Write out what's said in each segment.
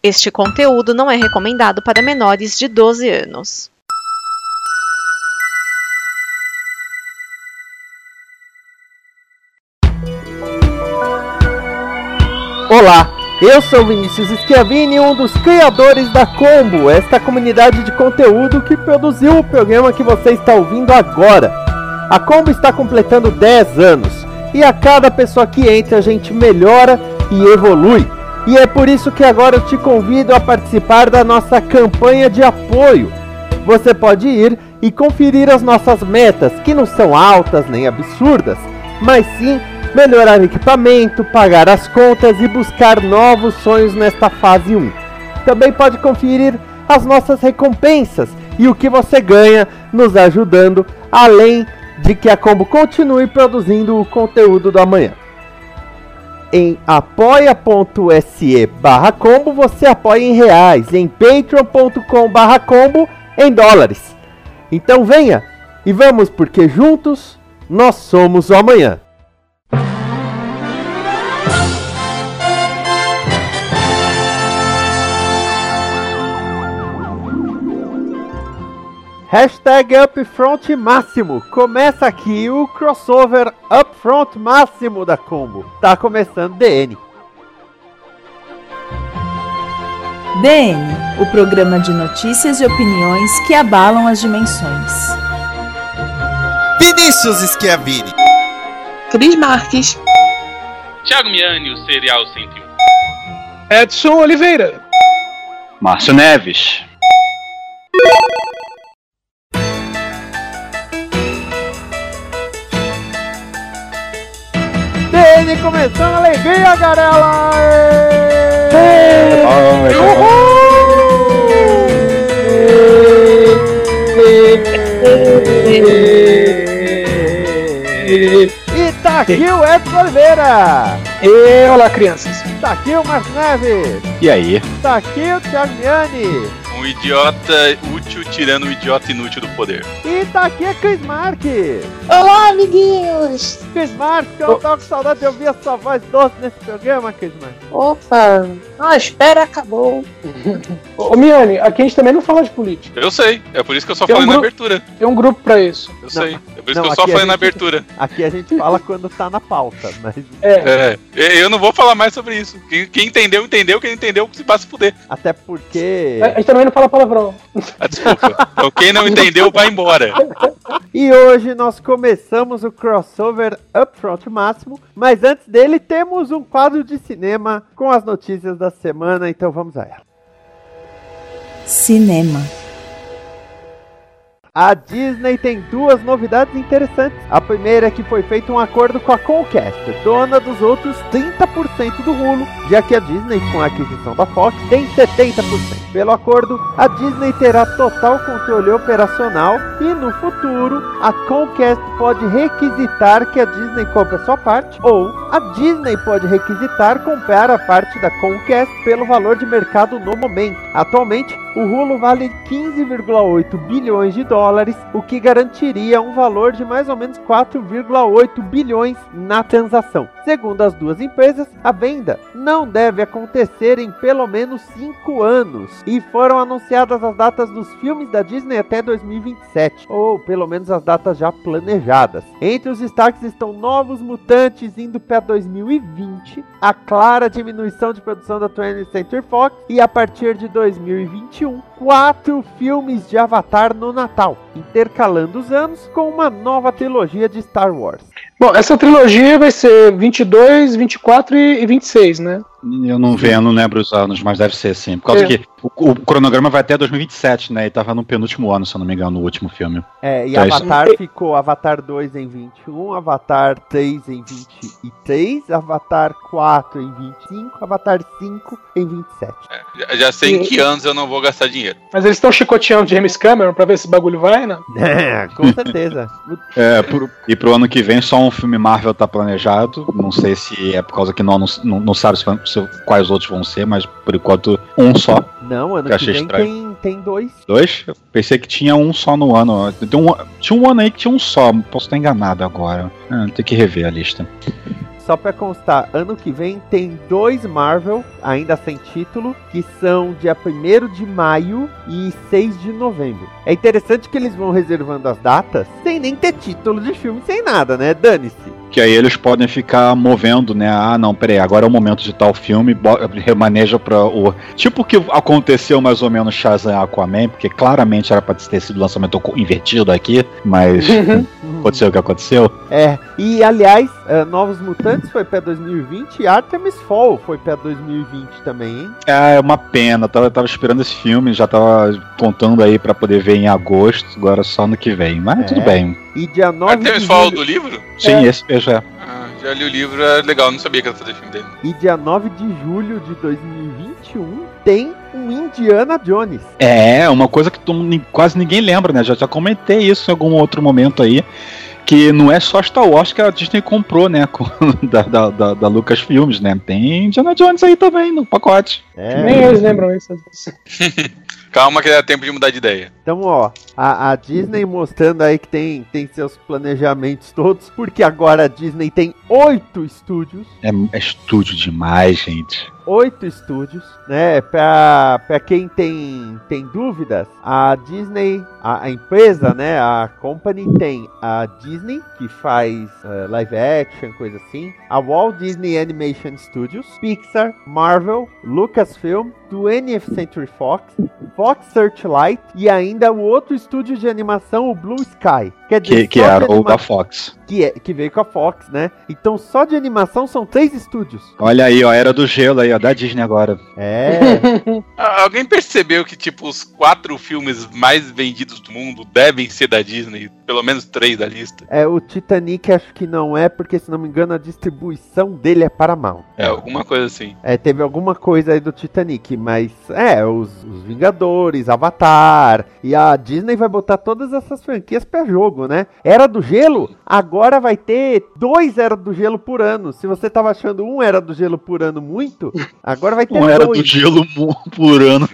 Este conteúdo não é recomendado para menores de 12 anos. Olá, eu sou Vinícius Schiavini, um dos criadores da Combo, esta comunidade de conteúdo que produziu o programa que você está ouvindo agora. A Combo está completando 10 anos e a cada pessoa que entra a gente melhora e evolui. E é por isso que agora eu te convido a participar da nossa campanha de apoio. Você pode ir e conferir as nossas metas, que não são altas nem absurdas, mas sim melhorar equipamento, pagar as contas e buscar novos sonhos nesta fase 1. Também pode conferir as nossas recompensas e o que você ganha nos ajudando, além de que a Combo continue produzindo o conteúdo do amanhã. Em apoia.se/combo você apoia em reais, em patreon.com/combo em dólares. Então venha e vamos, porque juntos nós somos o amanhã. Hashtag Upfront Máximo. Começa aqui o crossover Upfront Máximo da Combo. Tá começando DN. DN, o programa de notícias e opiniões que abalam as dimensões. Vinícius Schiavini, Cris Marques, Thiago Miani, o Serial 101. Edson Oliveira, Márcio Neves. DN começando, alegria, garela! E tá aqui o Edson Oliveira! E olá, crianças! Tá aqui o Márcio Neves! E aí? Tá aqui o Thiago Miani! Um idiota útil tirando um idiota inútil do poder. E tá aqui a Cris Marques! olá, amiguinhos! Cris Marques, eu tava com saudade de ouvir a sua voz doce nesse programa, Cris Marques. Opa, a espera acabou. Ô Miane, aqui a gente também não fala de política. Eu sei, é por isso que eu só Tem falei um na gru- abertura. Tem um grupo pra isso. Eu sei, é por isso Não, que eu só aqui a falei na gente- abertura. Aqui a gente fala quando tá na pauta, mas Eu não vou falar mais sobre isso. Quem entendeu, entendeu. Quem não entendeu, se passa fuder. até porque... A gente também não fala palavrão. Ah, desculpa. Então quem não entendeu, vai embora. E hoje nós começamos o crossover Upfront Máximo, mas antes dele temos um quadro de cinema com as notícias da semana, então vamos a ela. Cinema. A Disney tem duas novidades interessantes. A primeira é que foi feito um acordo com a Comcast, dona dos outros 30% do Hulu, já que a Disney, com a aquisição da Fox, tem 70%. Pelo acordo, a Disney terá total controle operacional e, no futuro, a Comcast pode requisitar que a Disney compre a sua parte, ou a Disney pode requisitar comprar a parte da Comcast pelo valor de mercado no momento. Atualmente, o Hulu vale 15,8 bilhões de dólares, o que garantiria um valor de mais ou menos 4,8 bilhões na transação. Segundo as duas empresas, a venda não deve acontecer em pelo menos 5 anos, e foram anunciadas as datas dos filmes da Disney até 2027, ou pelo menos as datas já planejadas. Entre os destaques estão Novos Mutantes indo para 2020, a clara diminuição de produção da 20th Century Fox, e a partir de 2021, 4 filmes de Avatar no Natal, intercalando os anos com uma nova trilogia de Star Wars. Bom, essa trilogia vai ser 22, 24 e 26, né? Eu não lembro os anos, mas deve ser sim. Por causa que o cronograma vai até 2027, né? E tava no penúltimo ano, se eu não me engano, no último filme. E Então, Avatar ficou Avatar 2 em 21, Avatar 3 em 23, Avatar 4 em 25, Avatar 5 em 27. Já sei em que anos eu não vou gastar dinheiro. Mas eles estão chicoteando James Cameron pra ver se esse bagulho vai, né? Com certeza. E pro ano que vem só um filme Marvel tá planejado. Não sei se é por causa que não sabe quais outros vão ser, mas por enquanto um só. Não, ano que que vem tem 2. 2? Eu pensei que tinha um só no ano. Tinha um ano aí que tinha um só. Posso estar enganado agora. Tem que rever a lista. só pra constar, ano que vem tem 2 Marvel, ainda sem título, que são dia 1º de maio e 6 de novembro. É interessante que eles vão reservando as datas sem nem ter título de filme, sem nada, né? Dane-se. Que aí eles podem ficar movendo, né? Ah, não, peraí, agora é o momento de tal filme, remaneja pra o... Tipo o que aconteceu mais ou menos Shazam e Aquaman, porque claramente era pra ter sido lançamento invertido aqui, mas aconteceu o que aconteceu. E aliás, Novos Mutantes foi pra 2020 e Artemis Fall foi pra 2020 também, hein? É uma pena, eu tava esperando esse filme, já tava contando aí pra poder ver em agosto, agora só no que vem, mas tudo bem. E dia 9 Artemis Fall do livro? Sim, esse mesmo é. Já li o livro, é legal, não sabia que ia fazer filme dele. E dia 9 de julho de 2021 tem um Indiana Jones. É, uma coisa que quase ninguém lembra, né? Já comentei isso em algum outro momento aí. Que não é só Star Wars que a Disney comprou, né? Da Lucasfilmes, né? Tem Indiana Jones aí também no pacote. Nem eles lembram isso. Calma que dá tempo de mudar de ideia. Então, ó, a Disney mostrando aí que tem seus planejamentos todos, porque agora a Disney tem 8 estúdios. É estúdio demais, gente. 8 estúdios, né? Pra quem tem dúvidas, a Disney, a empresa, né? A company tem a Disney, que faz live action, coisa assim, a Walt Disney Animation Studios, Pixar, Marvel, Lucasfilm, 20th Century Fox, Fox Searchlight e ainda o outro estúdio de animação, o Blue Sky. Quer dizer, que era o da Fox. Que veio com a Fox, né? Então só de animação são 3 estúdios. Olha aí, ó, Era do Gelo aí, ó, da Disney agora. Alguém percebeu que, tipo, os 4 filmes mais vendidos do mundo devem ser da Disney? Pelo menos 3 da lista. O Titanic acho que não é, porque se não me engano a distribuição dele é Paramount. Alguma coisa assim. Teve alguma coisa aí do Titanic, mas os Vingadores, Avatar, e a Disney vai botar todas essas franquias pra jogo, né? Era do Gelo, agora vai ter 2 Era do Gelo por ano. Se você tava achando um Era do Gelo por ano muito, agora vai ter 2. Era do Gelo por ano.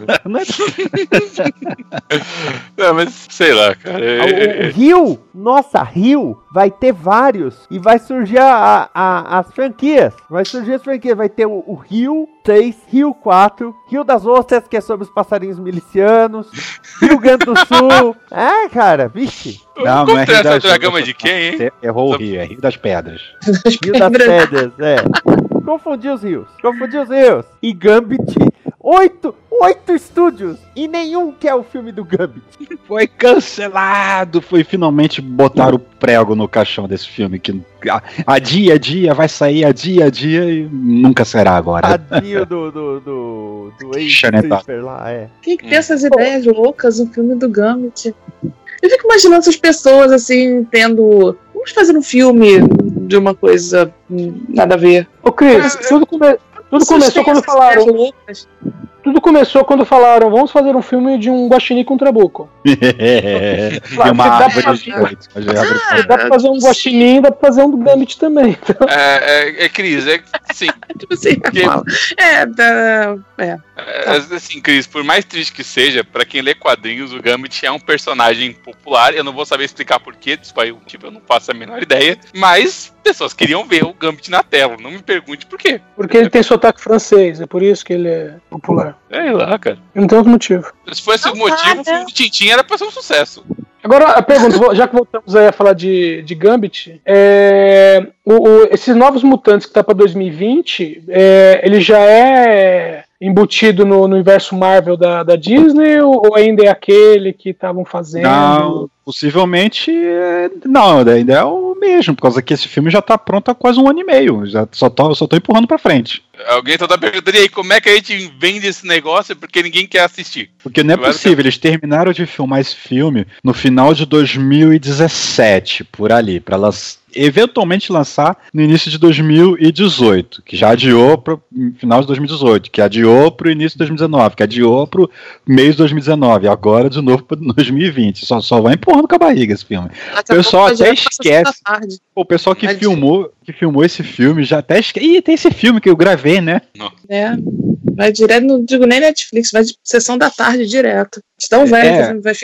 Não, mas sei lá, cara. O Rio, nossa, Rio vai ter vários e vai surgir as franquias. Vai ter o Rio 3, Rio 4, Rio das Ostras, que é sobre os passarinhos milicianos, Rio Grande do Sul. Cara, vixe. Não é Rio das Dragama de quem, hein? Errou o Rio, é Rio das Pedras. Rio das Pedras, Confundi os rios. E Gambit, 8 estúdios e nenhum quer o filme do Gambit. Foi cancelado. Finalmente botar o prego no caixão desse filme que a dia vai sair a dia e nunca será agora. Tadinho do ex-stripper lá, Quem que tem essas ideias loucas no filme do Gambit? Eu fico imaginando essas pessoas assim, vamos fazer um filme de uma coisa nada a ver. Ô Cris, tudo começou quando falaram. Tudo começou quando falaram, vamos fazer um filme de um guaxinim com trabuco. Claro, uma árvore gigante. Dá pra fazer um guaxinim, dá pra fazer um do Gambit também. Então. Cris, sim. Tipo assim, assim, Cris, por mais triste que seja, pra quem lê quadrinhos, o Gambit é um personagem popular. Eu não vou saber explicar porquê, eu não faço a menor ideia. Mas pessoas queriam ver o Gambit na tela. Não me pergunte por quê. Porque ele tem sotaque francês, é por isso que ele é popular. É lá, cara. Não tem outro motivo. Se fosse o motivo, o filme do Tintin era pra ser um sucesso. Agora, a pergunta, já que voltamos aí a falar de Gambit, esses Novos Mutantes que tá pra 2020, ele já é embutido no universo Marvel da Disney ou ainda é aquele que estavam fazendo? Não, possivelmente não, ainda é o mesmo, por causa que esse filme já tá pronto há quase 1 ano e meio, só tô empurrando pra frente. Alguém tá perguntando, e aí, como é que a gente vende esse negócio porque ninguém quer assistir? Porque não é possível, eles terminaram de filmar esse filme no final de 2017, por ali, pra eventualmente lançar no início de 2018, que já adiou pro final de 2018, que adiou pro início de 2019, que adiou pro mês de 2019, agora de novo para 2020. Só vai empurrando com a barriga esse filme. O pessoal até esquece. O pessoal que filmou esse filme já até esquece. Ih, tem esse filme que eu gravei, né? Não. Vai direto, não digo nem Netflix, vai de sessão da tarde direto. De tão velho que o filme vai ficar.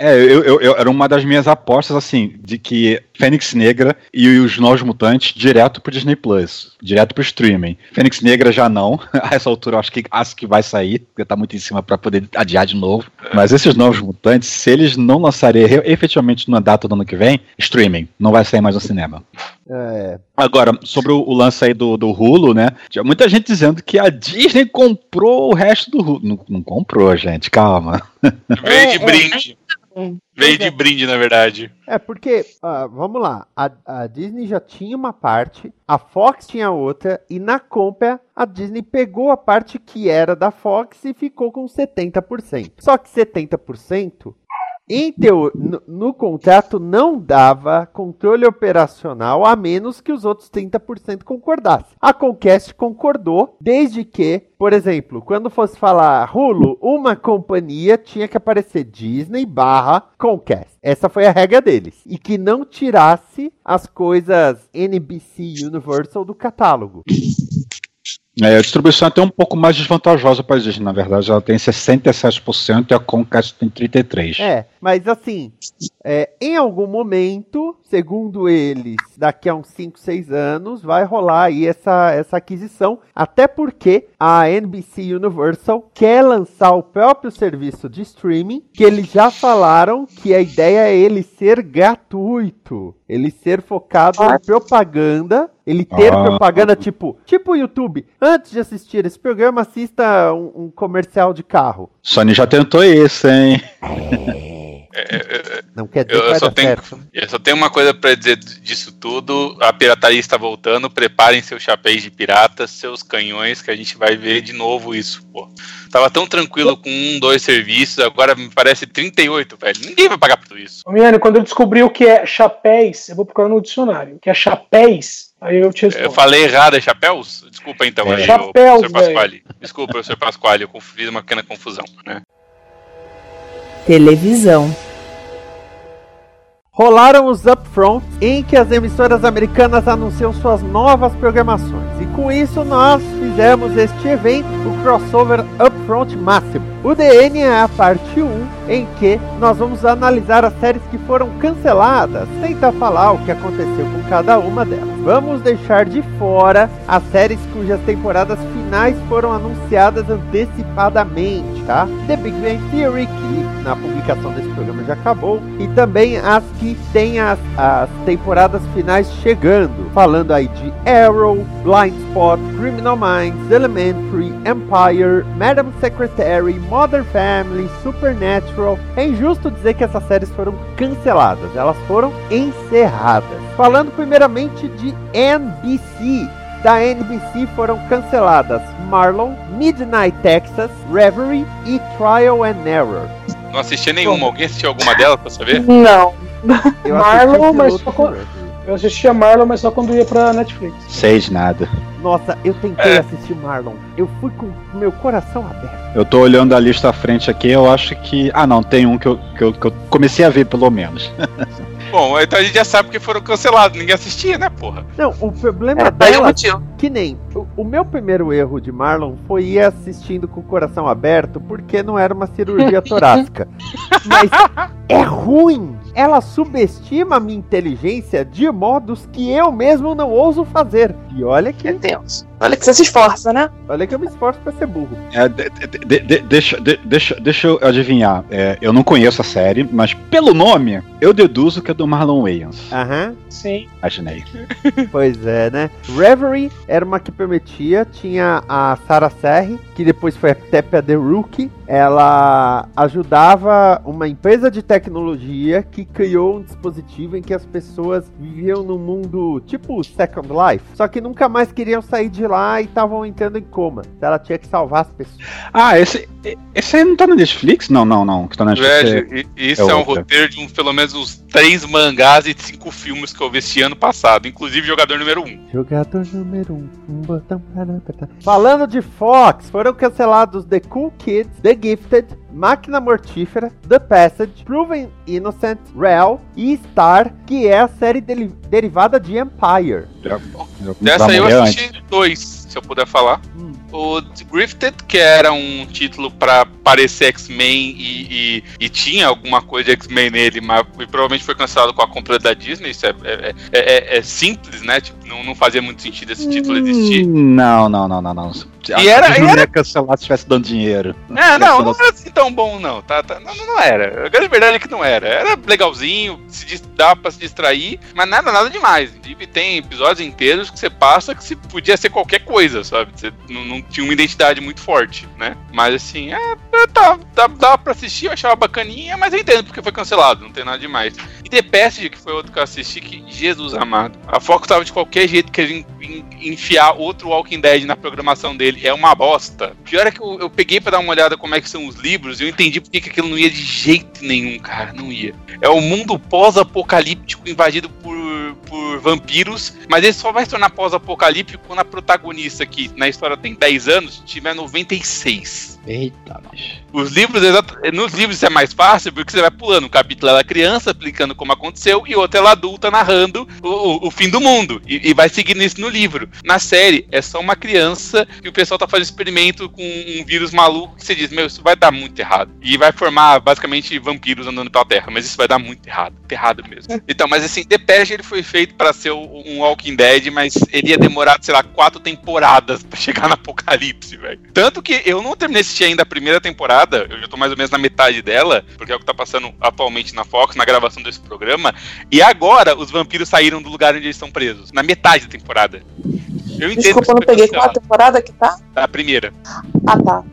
Era uma das minhas apostas, assim, de que Fênix Negra e os Novos Mutantes direto pro Disney Plus, direto pro streaming. Fênix Negra já não, a essa altura eu acho que vai sair, porque tá muito em cima pra poder adiar de novo. Mas esses Novos Mutantes, se eles não lançarem efetivamente na data do ano que vem, streaming, não vai sair mais no cinema. Agora, sobre o lance aí do Hulu, né? Tinha muita gente dizendo que a Disney comprou o resto do Hulu. Não comprou, gente, calma. Veio de brinde. Veio de brinde, na verdade. Porque, vamos lá, a Disney já tinha uma parte, a Fox tinha outra, e na compra a Disney pegou a parte que era da Fox e ficou com 70%. Só que 70%, no contrato não dava controle operacional a menos que os outros 30% concordassem. A Comcast concordou, desde que, por exemplo, quando fosse falar Hulu, uma companhia tinha que aparecer Disney / Comcast. Essa foi a regra deles. E que não tirasse as coisas NBC Universal do catálogo. A distribuição é até um pouco mais desvantajosa para a Disney, na verdade. Ela tem 67% e a Comcast tem 33%. Mas assim, em algum momento, segundo eles, daqui a uns 5, 6 anos, vai rolar aí essa aquisição. Até porque a NBC Universal quer lançar o próprio serviço de streaming, que eles já falaram que a ideia é ele ser gratuito. Ele ser focado em propaganda. Ele ter propaganda tipo o YouTube. Antes de assistir esse programa, assista um comercial de carro. Sony já tentou isso, hein? Não quer dizer que vai dar certo. Eu só tenho uma coisa pra dizer disso tudo. A pirataria está voltando. Preparem seus chapéus de pirata, seus canhões, que a gente vai ver de novo isso, pô. Tava tão tranquilo com 1, 2 serviços, agora me parece 38, velho. Ninguém vai pagar por tudo isso. Miane, quando eu descobri o que é chapéus, eu vou procurar no dicionário. O que é chapéus, aí eu te respondo. Eu falei errado, é chapéus? Desculpa então, aí, chapéus, Sr. Pasquale. Desculpa, Sr. Pasquale, eu fiz uma pequena confusão, né? Televisão. Rolaram os upfronts em que as emissoras americanas anunciam suas novas programações. E com isso nós fizemos este evento, o crossover Upfront Máximo. O DN é a parte 1, em que nós vamos analisar as séries que foram canceladas, tentar falar o que aconteceu com cada uma delas. Vamos deixar de fora as séries cujas temporadas finais foram anunciadas antecipadamente, tá? The Big Bang Theory, que na publicação desse programa já acabou, e também as que têm as temporadas finais chegando, falando aí de Arrow, Blind Spot, Criminal Minds, Elementary, Empire, Madam Secretary, Modern Family, Supernatural. É injusto dizer que essas séries foram canceladas, elas foram encerradas. Falando primeiramente de NBC. Da NBC foram canceladas Marlon, Midnight Texas, Reverie e Trial and Error. Não assisti nenhuma. Alguém assistiu alguma delas pra saber? Não. Marlon, mas só quando... Eu assistia Marlon, mas só quando ia pra Netflix. Sei de nada. Nossa, eu tentei assistir Marlon. Eu fui com meu coração aberto. Eu tô olhando a lista à frente aqui, eu acho que... Ah, não, tem um que eu comecei a ver, pelo menos. Bom, então a gente já sabe que foram cancelados. Ninguém assistia, né, porra? Não, o problema dela... Que nem... O meu primeiro erro de Marlon foi ir assistindo com o coração aberto, porque não era uma cirurgia torácica. Mas é ruim! Ela subestima a minha inteligência de modos que eu mesmo não ouso fazer. E olha que... Meu Deus. Olha que você se esforça, né? Olha que eu me esforço pra ser burro. Deixa eu adivinhar. Eu não conheço a série, mas pelo nome, eu deduzo que é do Marlon Wayans. Aham. Sim. Imaginei. Pois é, né? Reverie era uma que prometia. Tinha a Sarah Serri, que depois foi até pra The Rookie. Ela ajudava uma empresa de tecnologia que criou um dispositivo em que as pessoas viviam num mundo tipo Second Life, só que nunca mais queriam sair de lá e estavam entrando em coma. Então ela tinha que salvar as pessoas. Ah, esse aí não tá na Netflix? Não. Que tá na Netflix. Velho, isso é um roteiro de pelo menos uns 3 mangás e 5 filmes que eu vi este ano passado, inclusive Jogador Número 1. Jogador número 1, botão para apertar. Falando de Fox, foram cancelados The Cool Kids, The Gifted, Máquina Mortífera, The Passage, Proven Innocent, Rel e Star, que é a série derivada de Empire. Dessa aí eu assisti 2. se eu puder falar. O Grifted, que era um título pra parecer X-Men e tinha alguma coisa de X-Men nele, mas provavelmente foi cancelado com a compra da Disney. Isso é simples, né? Tipo, não fazia muito sentido esse título existir. Não. E era ia cancelar se estivesse dando dinheiro. Não era assim tão bom, não. Não era. A grande verdade é que não era. Era legalzinho, dava pra se distrair, mas nada demais. Inclusive, tem episódios inteiros que você passa que podia ser qualquer coisa, sabe? Você não tinha uma identidade muito forte, né? Mas assim, dava pra assistir, eu achava bacaninha, mas eu entendo porque foi cancelado, não tem nada demais. E The Passage, que foi outro que eu assisti, que Jesus amado. A Fox tava de qualquer jeito querendo enfiar outro Walking Dead na programação dele. É uma bosta. Pior é que eu peguei pra dar uma olhada como é que são os livros e eu entendi porque que aquilo não ia de jeito nenhum, cara. Não ia. É o mundo pós-apocalíptico invadido por vampiros, mas ele só vai se tornar pós-apocalíptico quando a protagonista, que na história tem 10 anos, tiver 96. Eita, mas... Nos livros isso é mais fácil porque você vai pulando. Um capítulo ela é criança, explicando como aconteceu, e outro ela adulta, narrando o fim do mundo. E vai seguindo isso no livro. Na série, é só uma criança e o pessoal tá fazendo experimento com um vírus maluco que você diz, isso vai dar muito errado. E vai formar, basicamente, vampiros andando pela Terra. Mas isso vai dar muito errado. Errado mesmo. Então, mas assim, The Purge, ele foi feito pra ser um Walking Dead, mas ele ia demorar, 4 temporadas pra chegar no apocalipse, velho. Tanto que eu não terminei de assistir ainda a primeira temporada, eu já tô mais ou menos na metade dela, porque é o que tá passando atualmente na Fox, na gravação desse programa, e agora os vampiros saíram do lugar onde eles estão presos, na metade da temporada. Eu entendo. Desculpa, eu não peguei qual a temporada que tá? A primeira. Ah, tá.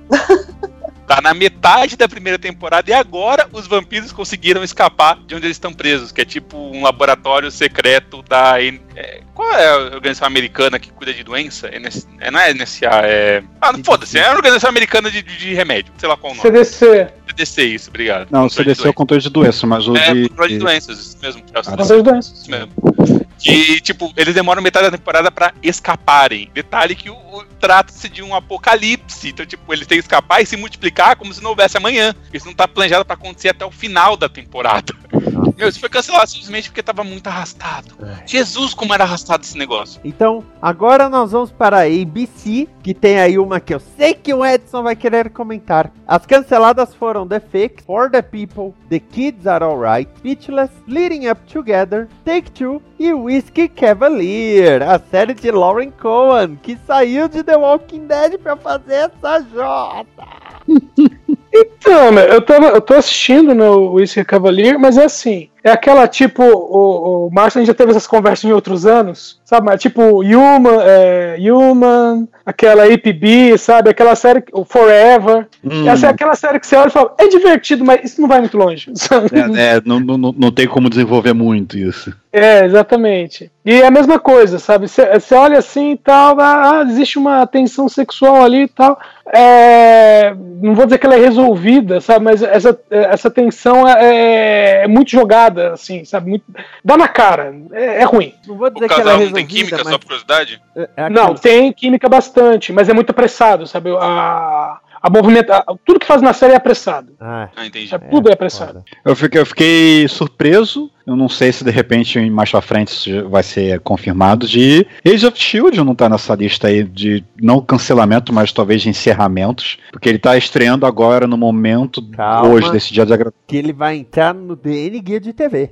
Tá na metade da primeira temporada e agora os vampiros conseguiram escapar de onde eles estão presos, que é tipo um laboratório secreto da... qual é a organização americana que cuida de doença? Não é NSA, foda-se, é a organização americana de remédio, sei lá qual o nome. CDC, isso, obrigado. Não, o CDC é o controle de doenças, mas o controle de doenças, isso mesmo. Controle de doenças. Isso mesmo. Que, eles demoram metade da temporada pra escaparem. Detalhe que trata-se de um apocalipse. Então, eles têm que escapar e se multiplicar como se não houvesse amanhã. Isso não tá planejado pra acontecer até o final da temporada. Isso foi cancelado simplesmente porque tava muito arrastado. Jesus, como era arrastado esse negócio. Então, agora nós vamos para a ABC, que tem aí uma que eu sei que o Edson vai querer comentar. As canceladas foram The Fix, For the People, The Kids Are Alright, Speechless, Leading Up Together, Take Two e Whiskey Cavalier, a série de Lauren Cohan, que saiu de The Walking Dead pra fazer essa jota. Então, eu tô assistindo no Whiskey Cavalier, mas é assim, é aquela tipo, o Márcio, a gente já teve essas conversas em outros anos, sabe, mas tipo Human, aquela APB, sabe, aquela série, o Forever, essa é aquela série que você olha e fala, é divertido, mas isso não vai muito longe, sabe? Não tem como desenvolver muito isso. Exatamente. E é a mesma coisa, sabe, você olha assim e tal, existe uma tensão sexual ali e tal, não vou dizer que ela é resolvida, sabe, mas essa tensão é muito jogada, assim, sabe, muito, dá na cara, é ruim. Não vou dizer o casal que ela é não tem química, mas... só por curiosidade? Não, tem química bastante, mas é muito apressado, sabe, a movimenta, tudo que faz na série é apressado. Entendi. Tudo é apressado. Eu fiquei surpreso. Eu não sei se de repente mais pra frente isso vai ser confirmado. De Age of Shield não tá nessa lista aí de não cancelamento, mas talvez de encerramentos. Porque ele tá estreando agora no momento hoje, desse dia de gravação. Que ele vai entrar no DN Guia de TV.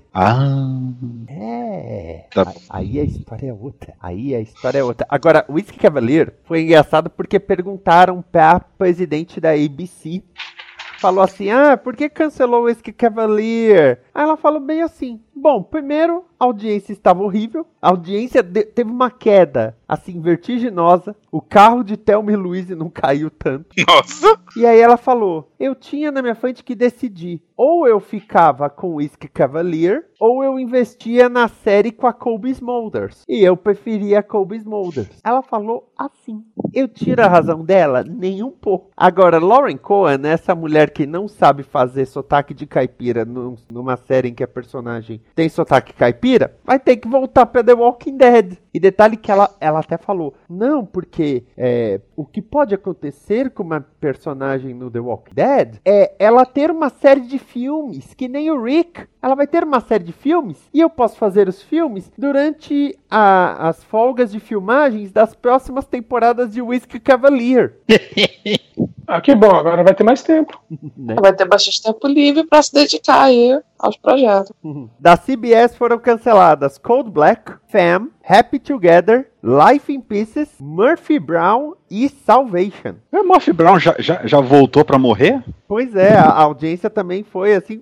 Tá. Aí a história é outra. Agora, o Whiskey Cavalier foi engraçado porque perguntaram pra presidente da ABC. Falou assim, por que cancelou o Whiskey Cavalier? Aí ela falou bem assim, bom, primeiro, a audiência estava horrível, a audiência teve uma queda, assim, vertiginosa, o carro de Thelma e Louise não caiu tanto. Nossa! E aí ela falou, eu tinha na minha frente que decidir, ou eu ficava com o Whiskey Cavalier, ou eu investia na série com a Colby Smulders. E eu preferia a Colby Smulders. Ela falou assim. Eu tiro a razão dela? Nem um pouco. Agora, Lauren Cohan, essa mulher que não sabe fazer sotaque de caipira numa série em que a personagem tem sotaque caipira, vampira, vai ter que voltar pra The Walking Dead. E detalhe que ela até falou, não, porque o que pode acontecer com uma personagem no The Walking Dead é ela ter uma série de filmes, que nem o Rick. Ela vai ter uma série de filmes e eu posso fazer os filmes durante as folgas de filmagens das próximas temporadas de Whiskey Cavalier. Ah, que bom, agora vai ter mais tempo. Né? Vai ter bastante tempo livre pra se dedicar aí aos projetos. Da CBS foram canceladas Cold Black, Fam, Happy Together, Life in Pieces, Murphy Brown e Salvation. O Murphy Brown já voltou pra morrer? Pois é, a audiência também foi assim...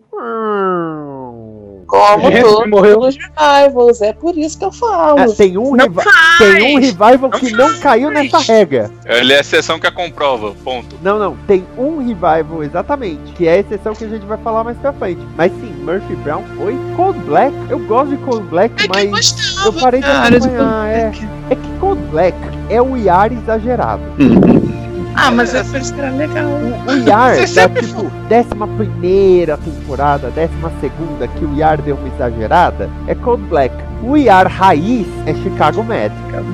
Como todos morreu. os revivals, é por isso que eu falo. Tem um revival que não caiu nessa regra. Ele é a exceção que a comprova, ponto. Não, tem um revival exatamente, que é a exceção que a gente vai falar mais pra frente. Mas sim, Murphy Brown foi. Cold Black, eu gosto de Cold Black, mas eu parei de acompanhar. É que Cold Black é o IAR exagerado. Ah, mas é por isso que era legal. O IAR da tipo 11ª temporada, 12ª, que o IAR deu uma exagerada, é Cold Black. O IAR raiz é Chicago Med.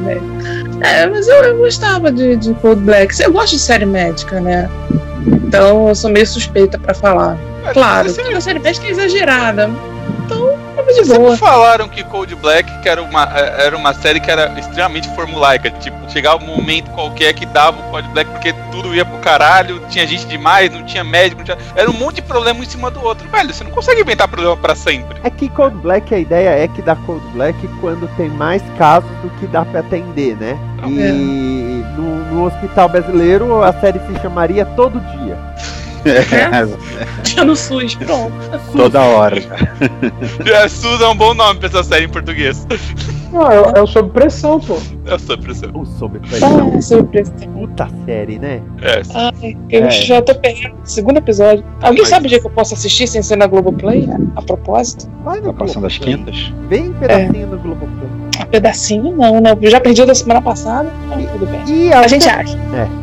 Mas eu gostava de Cold Black. Eu gosto de série médica, né? Então eu sou meio suspeita pra falar. Claro, que a série médica é exagerada. Então, é de boa. Sempre falaram que Cold Black que era uma série que era extremamente formulaica. Tipo, chegava um momento qualquer que dava o Cold Black porque tudo ia pro caralho, tinha gente demais, não tinha médico, era um monte de problema um em cima do outro. Velho, você não consegue inventar problema pra sempre. É que Cold Black, a ideia é que dá Cold Black quando tem mais casos do que dá pra atender, né? E no hospital brasileiro a série se chamaria Todo Dia. Já no SUS, pronto. Toda hora. SUS é um bom nome pra essa série em português. Não, é o Sob Pressão, pô. É o Sob Pressão. O Sob Pressão. Sob Pressão. Puta série, né? Ai, eu já tô pegando o segundo episódio. Alguém sabe o dia que eu posso assistir sem ser na Globoplay? A propósito? Vai no Tá passando as quintas? Vem um pedacinho no Globoplay. Um pedacinho não, né? Eu já perdi o da semana passada. Então, tudo bem. E A gente acha.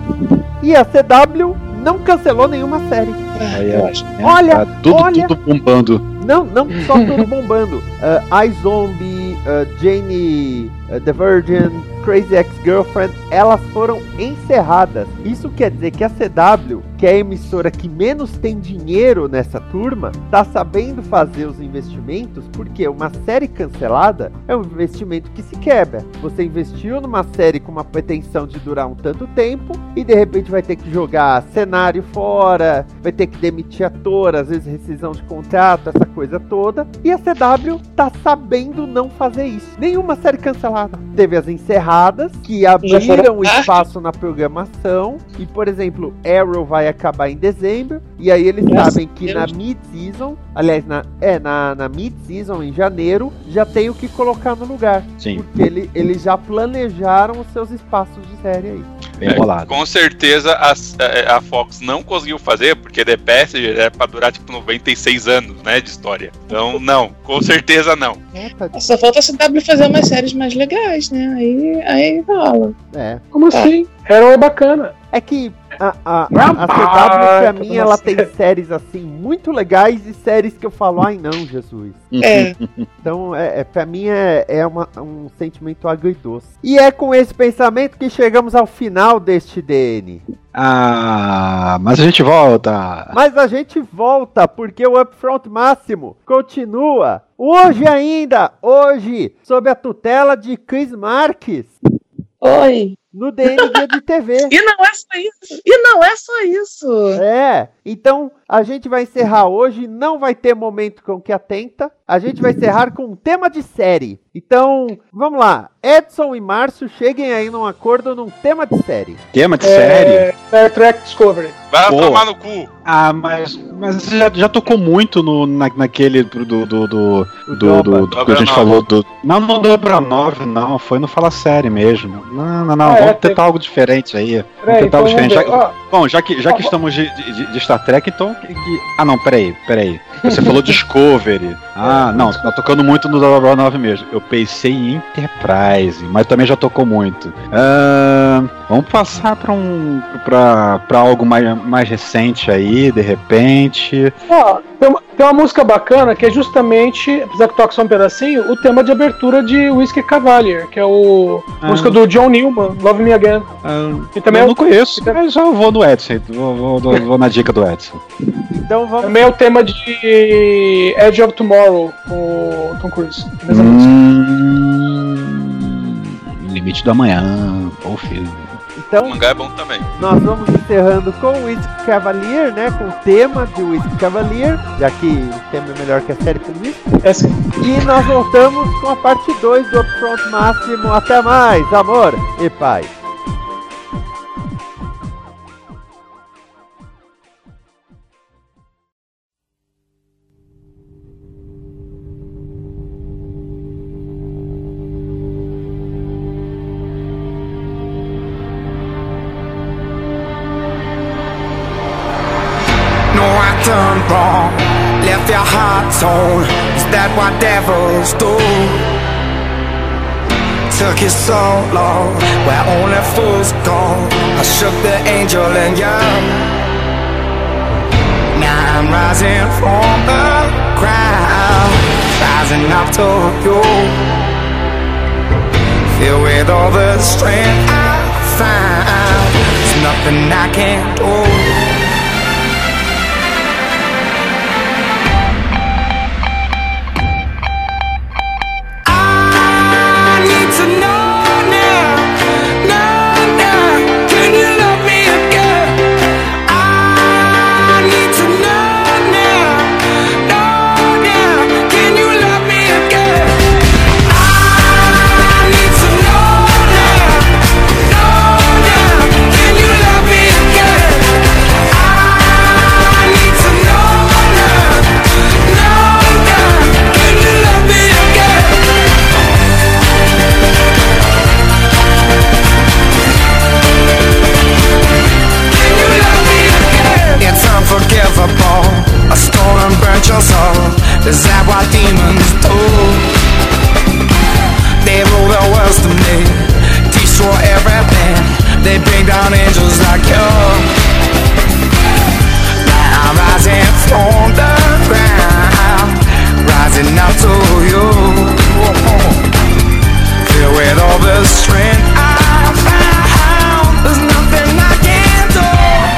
E a CW não cancelou nenhuma série. Aí, Eu acho. Olha, tá tudo bombando. Não só tudo bombando. iZombie, Jane the Virgin, Crazy Ex-Girlfriend, elas foram encerradas. Isso quer dizer que a CW, que é a emissora que menos tem dinheiro nessa turma, tá sabendo fazer os investimentos, porque uma série cancelada é um investimento que se quebra. Você investiu numa série com uma pretensão de durar um tanto tempo e de repente vai ter que jogar cenário fora, vai ter que demitir ator, às vezes rescisão de contrato, essa coisa toda. E a CW tá sabendo não fazer isso. Nenhuma série cancelada. Teve as encerradas, que abriram espaço na programação. E, por exemplo, Arrow vai acabar em dezembro. E aí eles sabem que na mid-season, aliás, na mid-season, em janeiro, já tem o que colocar no lugar. Sim. Porque eles já planejaram os seus espaços de série aí. Bem bolado. Com certeza a Fox não conseguiu fazer, porque The Passenger é pra durar tipo 96 anos, né, de história. Então, não, com certeza não. Só falta a CW fazer umas séries mais legais, né? Aí rola. Como assim? Arrow é bacana. É que a CW, pra mim, ela tem séries assim muito legais e séries que eu falo, ai não, Jesus. Então, pra mim, é um sentimento agridoce. E é com esse pensamento que chegamos ao final deste DN. Mas a gente volta. Mas a gente volta, porque o Upfront Máximo continua. Hoje ainda, sob a tutela de Chris Marques. Oi. No DN Guia de TV. E não é só isso. Então a gente vai encerrar hoje, não vai ter momento com que atenta, a gente vai encerrar com um tema de série. Então, vamos lá, Edson e Márcio, cheguem aí num acordo num tema de série. Tema de série? Star Trek Discovery. Vai tomar no cu. Mas já tocou muito naquele do que a gente falou do... Não do Abramov, não, foi no Fala Série mesmo. Não, vamos tentar algo diferente aí. Vamos tentar algo diferente. Bom, já que estamos de Star Trek, então... não, peraí. Você falou Discovery. Ah, não, tá tocando muito no 009 mesmo. Eu pensei em Enterprise, mas também já tocou muito. Vamos passar pra algo mais recente aí, de repente. Tem uma música bacana que é justamente, apesar que toca só um pedacinho, o tema de abertura de Whiskey Cavalier, que é a música do John Newman, Love Me Again. Que também eu não conheço, mas já vou no Edson, vou na dica do Edson. Então vamos... Também é o tema de Edge of Tomorrow, com o Tom Cruise. Limite do Amanhã, bom filme. Então, o mangá é bom também. Nós vamos encerrando com o Whiskey Cavalier, né? Com o tema de Whiskey Cavalier, já que o tema é melhor que a série pelo visto. É sim. E nós voltamos com a parte 2 do Upfront Máximo. Até mais, amor e paz. Done wrong, left your heart torn. Is that what devils do? Took you so long, where only fools go. I shook the angel in you. Now I'm rising from the ground, rising up to you. Filled with all the strength I found, there's nothing I can't do. A storm burnt your soul. Is that what demons do? They rule the world to me, destroy everything. They bring down angels like you. Now I'm rising from the ground, rising up to you. Filled with all the strength I found, there's nothing I can't do.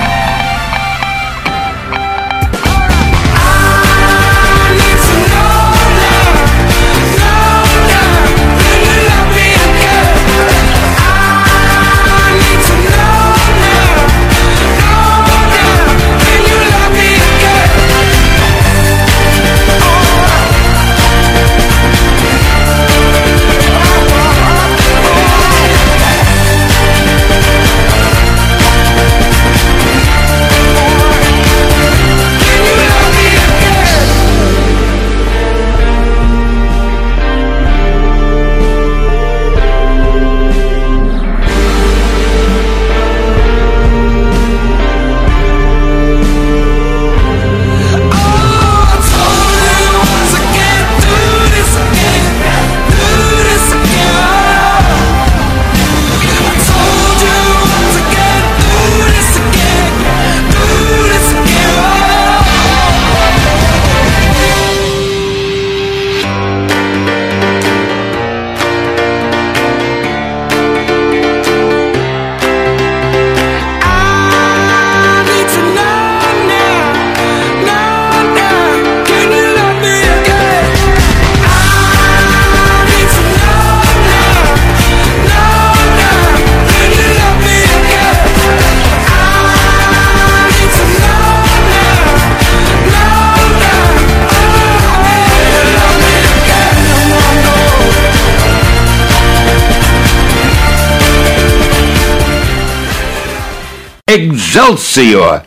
Excelsior!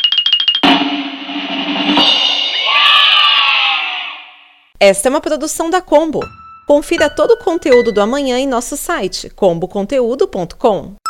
Esta é uma produção da Combo. Confira todo o conteúdo do amanhã em nosso site comboconteúdo.com.